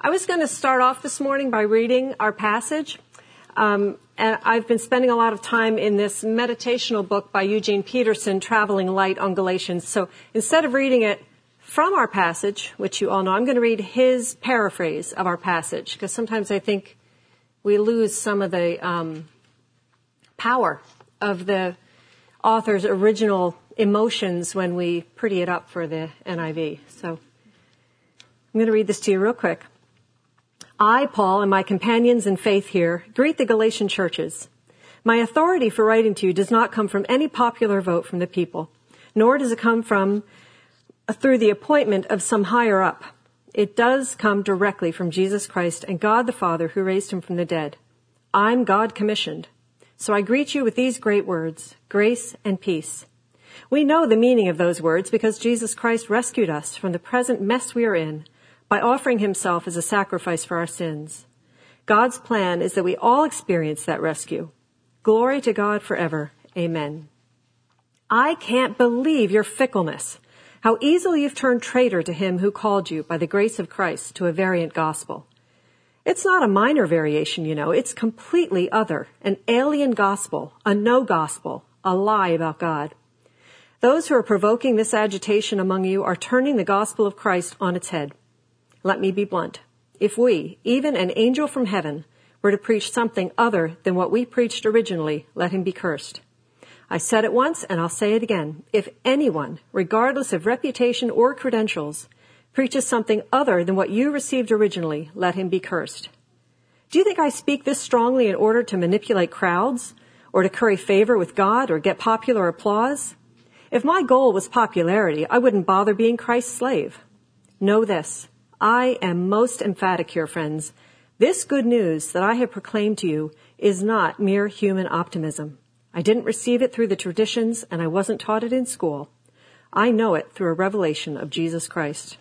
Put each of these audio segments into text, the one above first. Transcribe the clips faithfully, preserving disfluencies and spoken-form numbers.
I was going to start off this morning by reading our passage. Um, and I've been spending a lot of time in this meditational book by Eugene Peterson, Traveling Light on Galatians. So instead of reading it from our passage, which you all know, I'm going to read his paraphrase of our passage, because sometimes I think we lose some of the um, power of the author's original emotions when we pretty it up for the N I V. So I'm going to read this to you real quick. I, Paul, and my companions in faith here, greet the Galatian churches. My authority for writing to you does not come from any popular vote from the people, nor does it come from uh, through the appointment of some higher up. It does come directly from Jesus Christ and God the Father who raised him from the dead. I'm God commissioned. So I greet you with these great words, grace and peace. We know the meaning of those words because Jesus Christ rescued us from the present mess we are in by offering himself as a sacrifice for our sins. God's plan is that we all experience that rescue. Glory to God forever. Amen. I can't believe your fickleness, how easily you've turned traitor to him who called you by the grace of Christ to a variant gospel. It's not a minor variation, you know. It's completely other, an alien gospel, a no gospel, a lie about God. Those who are provoking this agitation among you are turning the gospel of Christ on its head. Let me be blunt. If we, even an angel from heaven, were to preach something other than what we preached originally, let him be cursed. I said it once and I'll say it again. If anyone, regardless of reputation or credentials, preaches something other than what you received originally, let him be cursed. Do you think I speak this strongly in order to manipulate crowds or to curry favor with God or get popular applause? If my goal was popularity, I wouldn't bother being Christ's slave. Know this. I am most emphatic here, friends. This good news that I have proclaimed to you is not mere human optimism. I didn't receive it through the traditions, and I wasn't taught it in school. I know it through a revelation of Jesus Christ.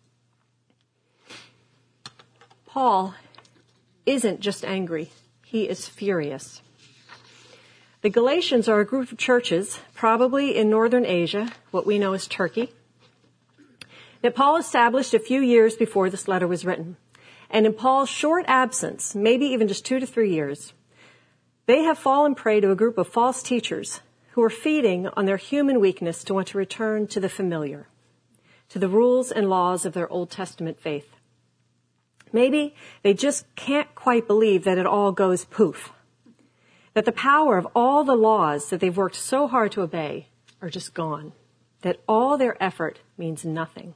Paul isn't just angry. He is furious. The Galatians are a group of churches, probably in northern Asia, what we know as Turkey, that Paul established a few years before this letter was written. And in Paul's short absence, maybe even just two to three years, they have fallen prey to a group of false teachers who are feeding on their human weakness to want to return to the familiar, to the rules and laws of their Old Testament faith. Maybe they just can't quite believe that it all goes poof, that the power of all the laws that they've worked so hard to obey are just gone, that all their effort means nothing.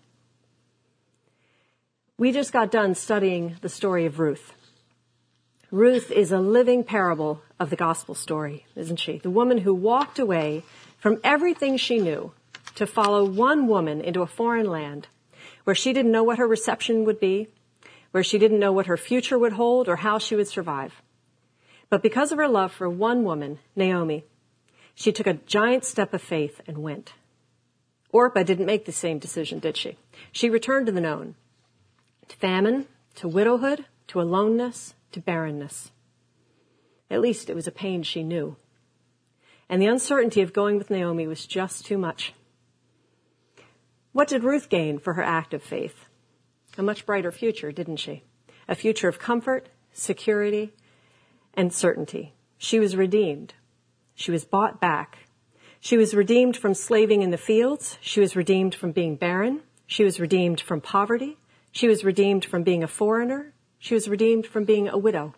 We just got done studying the story of Ruth. Ruth is a living parable of the gospel story, isn't she? The woman who walked away from everything she knew to follow one woman into a foreign land where she didn't know what her reception would be, where she didn't know what her future would hold or how she would survive. But because of her love for one woman, Naomi, she took a giant step of faith and went. Orpah didn't make the same decision, did she? She returned to the known. To famine, to widowhood, to aloneness, to barrenness. At least it was a pain she knew. And the uncertainty of going with Naomi was just too much. What did Ruth gain for her act of faith? A much brighter future, didn't she? A future of comfort, security, and certainty. She was redeemed. She was bought back. She was redeemed from slaving in the fields. She was redeemed from being barren. She was redeemed from poverty. She was redeemed from being a foreigner. She was redeemed from being a widow.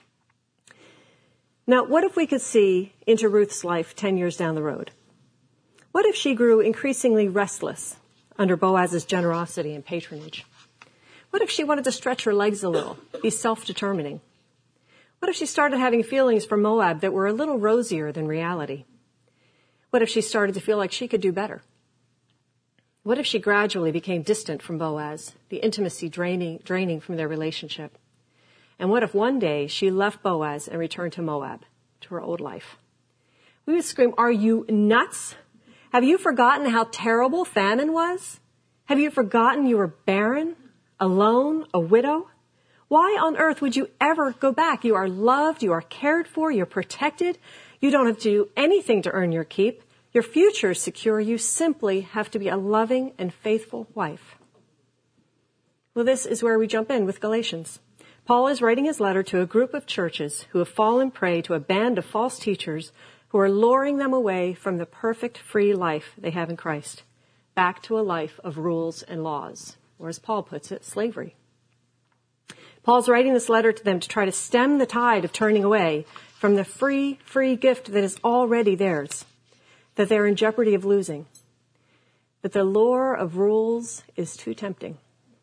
Now, what if we could see into Ruth's life ten years down the road? What if she grew increasingly restless under Boaz's generosity and patronage? What if she wanted to stretch her legs a little, be self-determining? What if she started having feelings for Moab that were a little rosier than reality? What if she started to feel like she could do better? What if she gradually became distant from Boaz, the intimacy draining, draining from their relationship? And what if one day she left Boaz and returned to Moab, to her old life? We would scream, "Are you nuts? Have you forgotten how terrible famine was? Have you forgotten you were barren, alone, a widow? Why on earth would you ever go back? You are loved, you are cared for, you're protected. You don't have to do anything to earn your keep. Your future is secure. You simply have to be a loving and faithful wife." Well, this is where we jump in with Galatians. Paul is writing his letter to a group of churches who have fallen prey to a band of false teachers who are luring them away from the perfect free life they have in Christ, back to a life of rules and laws, or as Paul puts it, slavery. Paul's writing this letter to them to try to stem the tide of turning away from the free, free gift that is already theirs, that they're in jeopardy of losing. But the lure of rules is too tempting.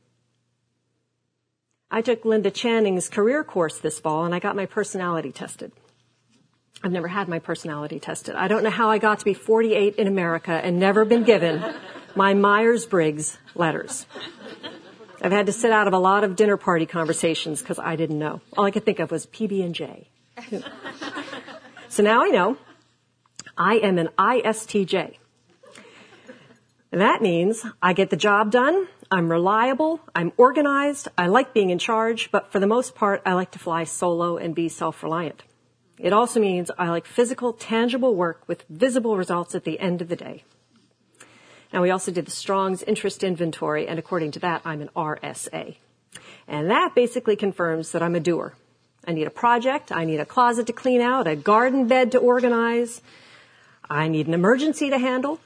I took Linda Channing's career course this fall, and I got my personality tested. I've never had my personality tested. I don't know how I got to be forty-eight in America and never been given my Myers-Briggs letters. I've had to sit out of a lot of dinner party conversations because I didn't know. All I could think of was P B and J. So now I know I am an I S T J. And that means I get the job done, I'm reliable, I'm organized, I like being in charge, but for the most part, I like to fly solo and be self-reliant. It also means I like physical, tangible work with visible results at the end of the day. Now, we also did the Strong's Interest Inventory, and according to that, I'm an R S A. And that basically confirms that I'm a doer. I need a project, I need a closet to clean out, a garden bed to organize, I need an emergency to handle.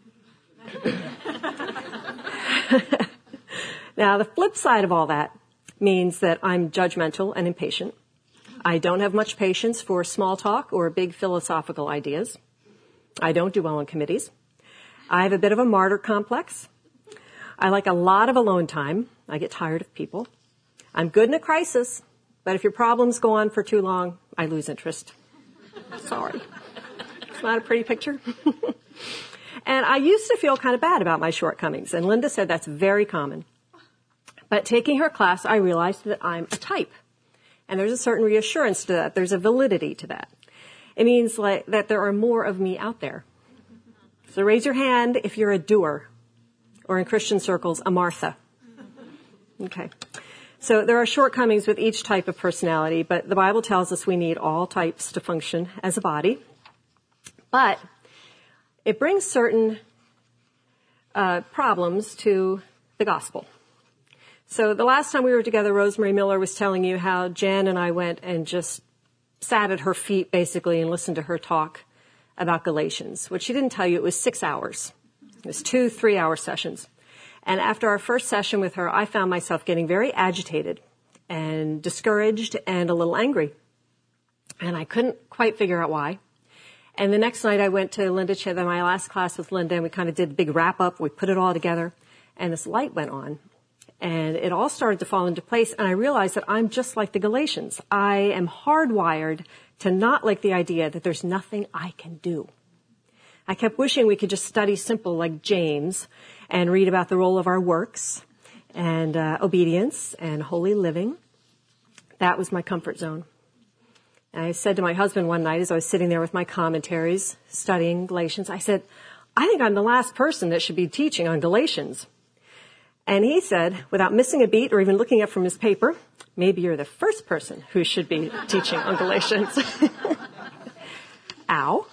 Now, the flip side of all that means that I'm judgmental and impatient. I don't have much patience for small talk or big philosophical ideas. I don't do well in committees. I have a bit of a martyr complex. I like a lot of alone time. I get tired of people. I'm good in a crisis, but if your problems go on for too long, I lose interest. Sorry. It's not a pretty picture. And I used to feel kind of bad about my shortcomings, and Linda said that's very common. But taking her class, I realized that I'm a type. And there's a certain reassurance to that. There's a validity to that. It means like that there are more of me out there. So raise your hand if you're a doer, or in Christian circles, a Martha. Okay. So there are shortcomings with each type of personality, but the Bible tells us we need all types to function as a body. But it brings certain uh, problems to the gospel. So the last time we were together, Rosemary Miller was telling you how Jan and I went and just sat at her feet, basically, and listened to her talk about Galatians. What she didn't tell you, it was six hours. It was two three-hour sessions. And after our first session with her, I found myself getting very agitated and discouraged and a little angry. And I couldn't quite figure out why. And the next night I went to Linda, my last class with Linda, and we kind of did a big wrap-up. We put it all together, and this light went on. And it all started to fall into place, and I realized that I'm just like the Galatians. I am hardwired to not like the idea that there's nothing I can do. I kept wishing we could just study simple like James and read about the role of our works and uh, obedience and holy living. That was my comfort zone. And I said to my husband one night as I was sitting there with my commentaries studying Galatians, I said, I think I'm the last person that should be teaching on Galatians. And he said, without missing a beat or even looking up from his paper, maybe you're the first person who should be teaching on Galatians. Ow.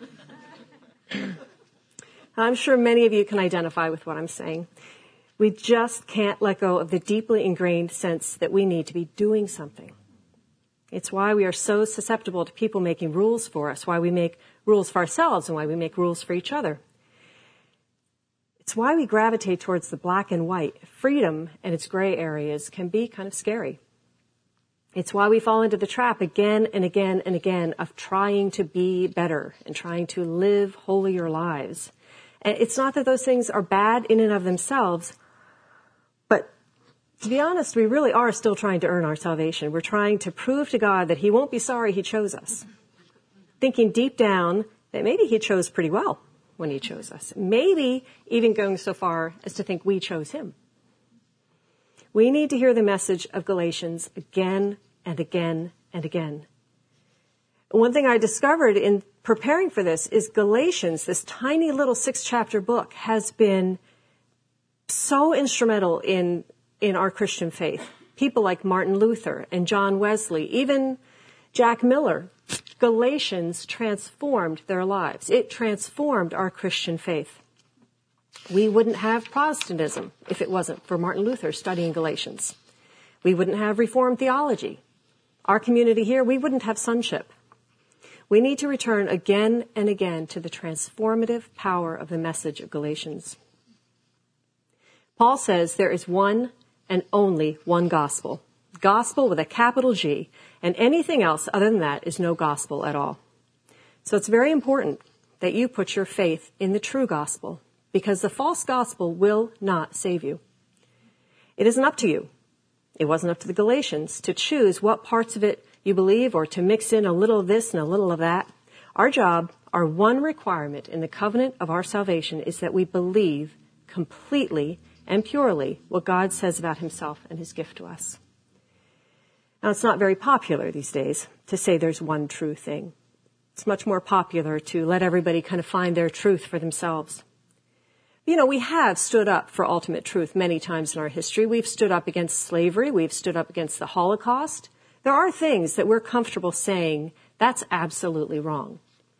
I'm sure many of you can identify with what I'm saying. We just can't let go of the deeply ingrained sense that we need to be doing something. It's why we are so susceptible to people making rules for us, why we make rules for ourselves and why we make rules for each other. It's why we gravitate towards the black and white. Freedom and its gray areas can be kind of scary. It's why we fall into the trap again and again and again of trying to be better and trying to live holier lives. And it's not that those things are bad in and of themselves, but to be honest, we really are still trying to earn our salvation. We're trying to prove to God that He won't be sorry He chose us, thinking deep down that maybe He chose pretty well when He chose us. Maybe even going so far as to think we chose Him. We need to hear the message of Galatians again and again and again. One thing I discovered in preparing for this is Galatians, this tiny little six-chapter book, has been so instrumental in, in our Christian faith. People like Martin Luther and John Wesley, even Jack Miller, Galatians transformed their lives. It transformed our Christian faith. We wouldn't have Protestantism if it wasn't for Martin Luther studying Galatians. We wouldn't have Reformed theology. Our community here, we wouldn't have sonship. We need to return again and again to the transformative power of the message of Galatians. Paul says there is one and only one gospel. Gospel with a capital G, and anything else other than that is no gospel at all. So it's very important that you put your faith in the true gospel, because the false gospel will not save you. It isn't up to you. It wasn't up to the Galatians to choose what parts of it you believe or to mix in a little of this and a little of that. Our job, our one requirement in the covenant of our salvation is that we believe completely and purely what God says about himself and his gift to us. Now, it's not very popular these days to say there's one true thing. It's much more popular to let everybody kind of find their truth for themselves. You know, we have stood up for ultimate truth many times in our history. We've stood up against slavery. We've stood up against the Holocaust. There are things that we're comfortable saying that's absolutely wrong.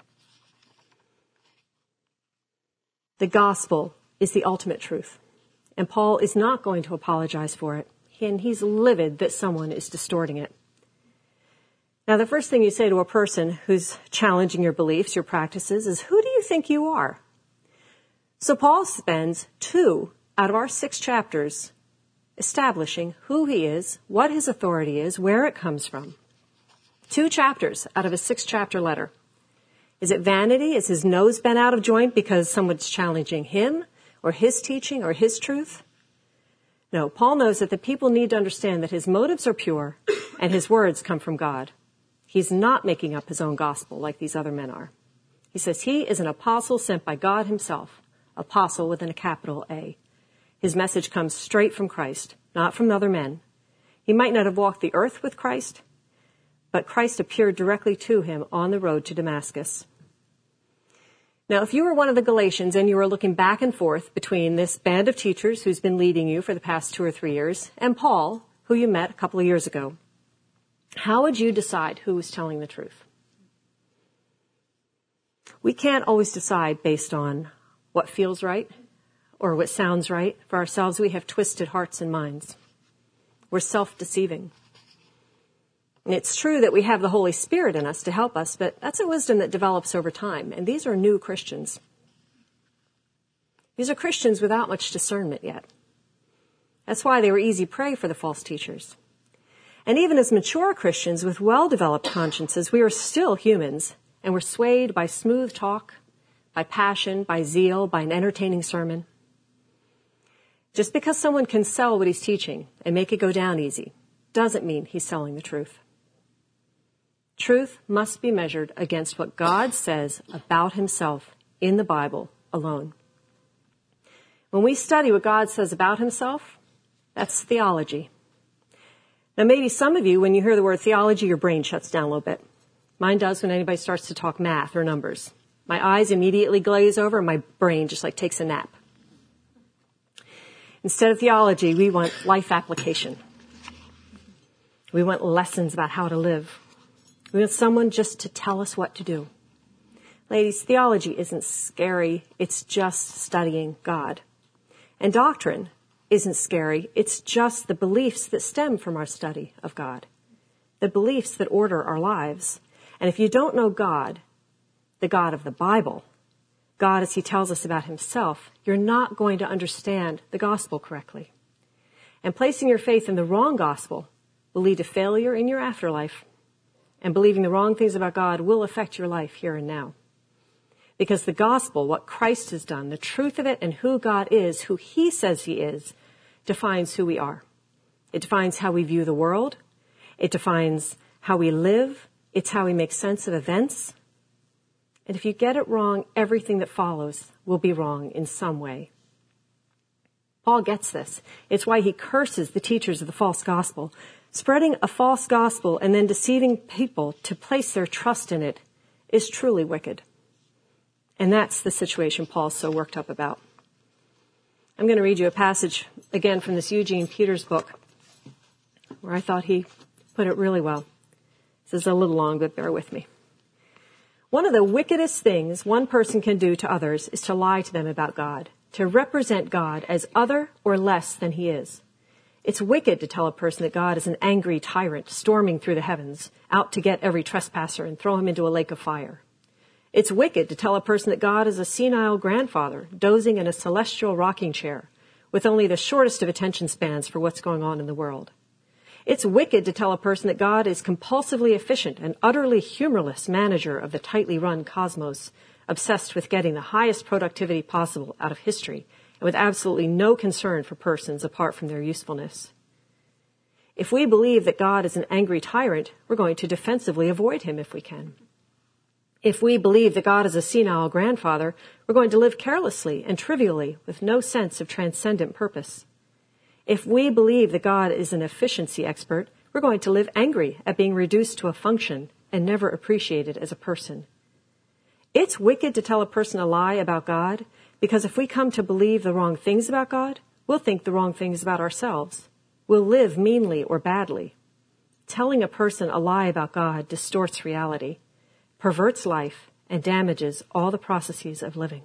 The gospel is the ultimate truth, and Paul is not going to apologize for it, and he's livid that someone is distorting it. Now, the first thing you say to a person who's challenging your beliefs, your practices, is, who do you think you are? So Paul spends two out of our six chapters establishing who he is, what his authority is, where it comes from. Two chapters out of a six-chapter letter. Is it vanity? Is his nose bent out of joint because someone's challenging him or his teaching or his truth? No, Paul knows that the people need to understand that his motives are pure and his words come from God. He's not making up his own gospel like these other men are. He says he is an apostle sent by God himself, apostle with a capital A. His message comes straight from Christ, not from other men. He might not have walked the earth with Christ, but Christ appeared directly to him on the road to Damascus. Now, if you were one of the Galatians and you were looking back and forth between this band of teachers who's been leading you for the past two or three years and Paul, who you met a couple of years ago, how would you decide who was telling the truth? We can't always decide based on what feels right or what sounds right. For ourselves, we have twisted hearts and minds. We're self-deceiving. And it's true that we have the Holy Spirit in us to help us, but that's a wisdom that develops over time. And these are new Christians. These are Christians without much discernment yet. That's why they were easy prey for the false teachers. And even as mature Christians with well-developed consciences, we are still humans, and we're swayed by smooth talk, by passion, by zeal, by an entertaining sermon. Just because someone can sell what he's teaching and make it go down easy doesn't mean he's selling the truth. Truth must be measured against what God says about himself in the Bible alone. When we study what God says about himself, that's theology. Now, maybe some of you, when you hear the word theology, your brain shuts down a little bit. Mine does when anybody starts to talk math or numbers. My eyes immediately glaze over and my brain just like takes a nap. Instead of theology, we want life application. We want lessons about how to live. We want someone just to tell us what to do. Ladies, theology isn't scary. It's just studying God. And doctrine isn't scary. It's just the beliefs that stem from our study of God. The beliefs that order our lives. And if you don't know God, the God of the Bible, God as he tells us about himself, you're not going to understand the gospel correctly. And placing your faith in the wrong gospel will lead to failure in your afterlife. And believing the wrong things about God will affect your life here and now. Because the gospel, what Christ has done, the truth of it and who God is, who he says he is, defines who we are. It defines how we view the world. It defines how we live. It's how we make sense of events. And if you get it wrong, everything that follows will be wrong in some way. Paul gets this. It's why he curses the teachers of the false gospel. Spreading a false gospel and then deceiving people to place their trust in it is truly wicked. And that's the situation Paul's so worked up about. I'm going to read you a passage again from this Eugene Peters book where I thought he put it really well. This is a little long, but bear with me. One of the wickedest things one person can do to others is to lie to them about God, to represent God as other or less than he is. It's wicked to tell a person that God is an angry tyrant storming through the heavens, out to get every trespasser and throw him into a lake of fire. It's wicked to tell a person that God is a senile grandfather dozing in a celestial rocking chair with only the shortest of attention spans for what's going on in the world. It's wicked to tell a person that God is compulsively efficient and utterly humorless manager of the tightly run cosmos, obsessed with getting the highest productivity possible out of history and with absolutely no concern for persons apart from their usefulness. If we believe that God is an angry tyrant, we're going to defensively avoid him if we can. If we believe that God is a senile grandfather, we're going to live carelessly and trivially with no sense of transcendent purpose. If we believe that God is an efficiency expert, we're going to live angry at being reduced to a function and never appreciated as a person. It's wicked to tell a person a lie about God, because if we come to believe the wrong things about God, we'll think the wrong things about ourselves. We'll live meanly or badly. Telling a person a lie about God distorts reality, perverts life, and damages all the processes of living.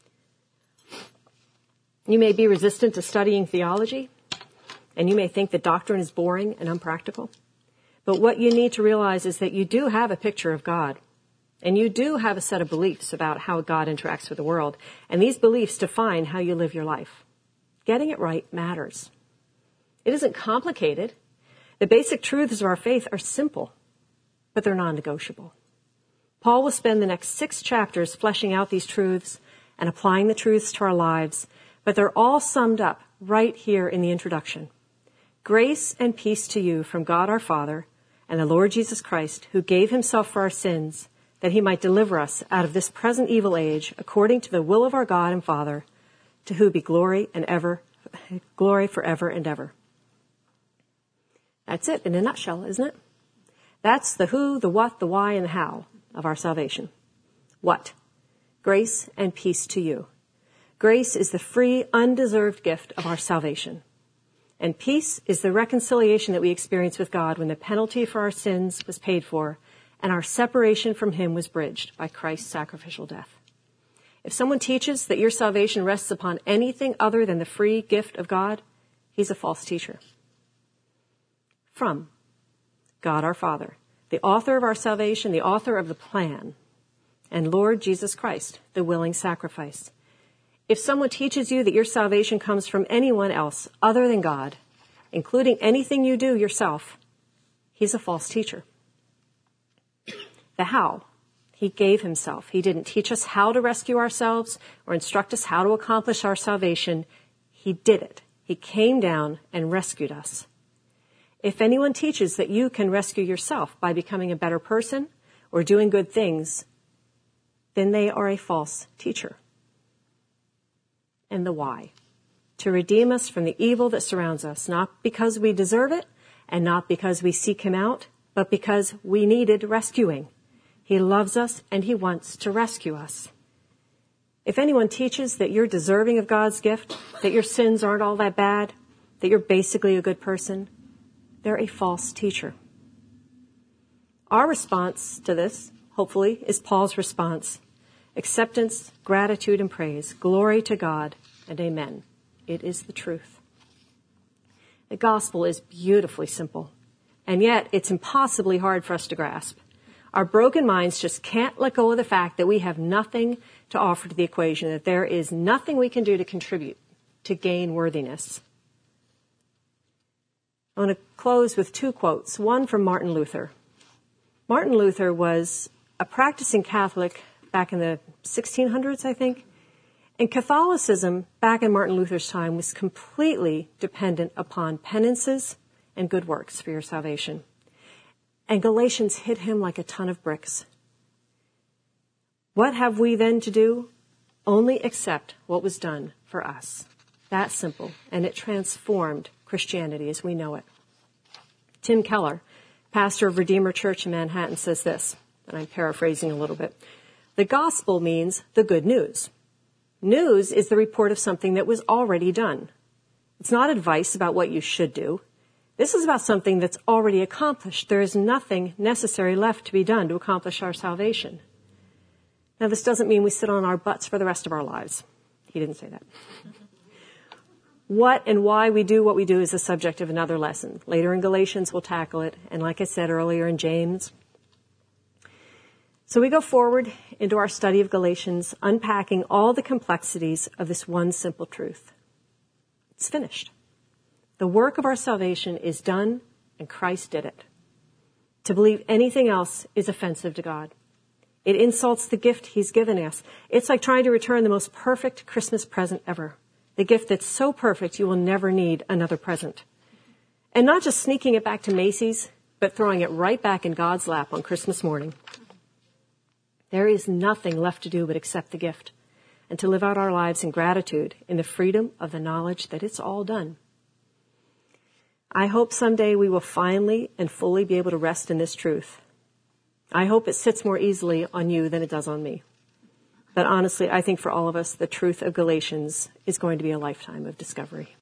You may be resistant to studying theology, and you may think that doctrine is boring and unpractical. But what you need to realize is that you do have a picture of God, and you do have a set of beliefs about how God interacts with the world, and these beliefs define how you live your life. Getting it right matters. It isn't complicated. The basic truths of our faith are simple, but they're non-negotiable. Paul will spend the next six chapters fleshing out these truths and applying the truths to our lives, but they're all summed up right here in the introduction. Grace and peace to you from God our Father and the Lord Jesus Christ, who gave himself for our sins, that he might deliver us out of this present evil age, according to the will of our God and Father, to whom be glory and ever, glory forever and ever. That's it in a nutshell, isn't it? That's the who, the what, the why, and the how of our salvation. What? Grace and peace to you. Grace is the free, undeserved gift of our salvation. And peace is the reconciliation that we experience with God when the penalty for our sins was paid for and our separation from him was bridged by Christ's sacrificial death. If someone teaches that your salvation rests upon anything other than the free gift of God, he's a false teacher. From God our Father, the author of our salvation, the author of the plan, and Lord Jesus Christ, the willing sacrifice. If someone teaches you that your salvation comes from anyone else other than God, including anything you do yourself, he's a false teacher. The how. He gave himself. He didn't teach us how to rescue ourselves or instruct us how to accomplish our salvation. He did it. He came down and rescued us. If anyone teaches that you can rescue yourself by becoming a better person or doing good things, then they are a false teacher. And the why. To redeem us from the evil that surrounds us, not because we deserve it and not because we seek him out, but because we needed rescuing. He loves us and he wants to rescue us. If anyone teaches that you're deserving of God's gift, that your sins aren't all that bad, that you're basically a good person, they're a false teacher. Our response to this, hopefully, is Paul's response. Acceptance, gratitude, and praise. Glory to God, and amen. It is the truth. The gospel is beautifully simple, and yet it's impossibly hard for us to grasp. Our broken minds just can't let go of the fact that we have nothing to offer to the equation, that there is nothing we can do to contribute to gain worthiness. I want to close with two quotes, one from Martin Luther. Martin Luther was a practicing Catholic back in the sixteen hundreds, I think. And Catholicism, back in Martin Luther's time, was completely dependent upon penances and good works for your salvation. And Galatians hit him like a ton of bricks. What have we then to do? Only accept what was done for us. That simple. And it transformed Christianity as we know it. Tim Keller, pastor of Redeemer Church in Manhattan, says this, and I'm paraphrasing a little bit. The gospel means the good news. News is the report of something that was already done. It's not advice about what you should do. This is about something that's already accomplished. There is nothing necessary left to be done to accomplish our salvation. Now, this doesn't mean we sit on our butts for the rest of our lives. He didn't say that. What and why we do what we do is the subject of another lesson. Later in Galatians, we'll tackle it. And like I said earlier in James. So we go forward into our study of Galatians, unpacking all the complexities of this one simple truth. It's finished. The work of our salvation is done, and Christ did it. To believe anything else is offensive to God. It insults the gift he's given us. It's like trying to return the most perfect Christmas present ever. The gift that's so perfect you will never need another present. And not just sneaking it back to Macy's, but throwing it right back in God's lap on Christmas morning. There is nothing left to do but accept the gift and to live out our lives in gratitude in the freedom of the knowledge that it's all done. I hope someday we will finally and fully be able to rest in this truth. I hope it sits more easily on you than it does on me. But honestly, I think for all of us, the truth of Galatians is going to be a lifetime of discovery.